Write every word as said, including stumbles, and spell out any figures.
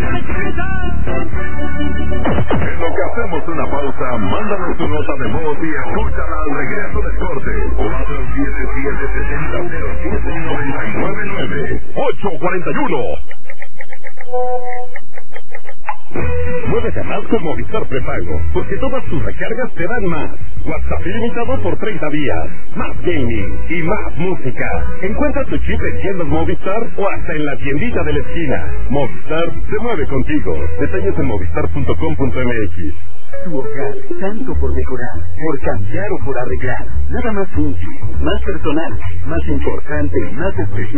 En lo que hacemos una pausa, mándanos tu nota de voz y escúchala al regreso del corte. cuatro siete siete, siete cero cero siete, nueve nueve nueve, ocho cuatro uno. Muévete más con Movistar Prepago, porque todas tus recargas te dan más. WhatsApp ilimitado por treinta días, más gaming y más música. Encuentra tu chip en tiendas Movistar o hasta en la tiendita de la esquina. Movistar se mueve contigo. Detalles en movistar punto com punto m x. Tu hogar, tanto por mejorar, por cambiar o por arreglar. Nada más útil, más personal, más importante y más especial.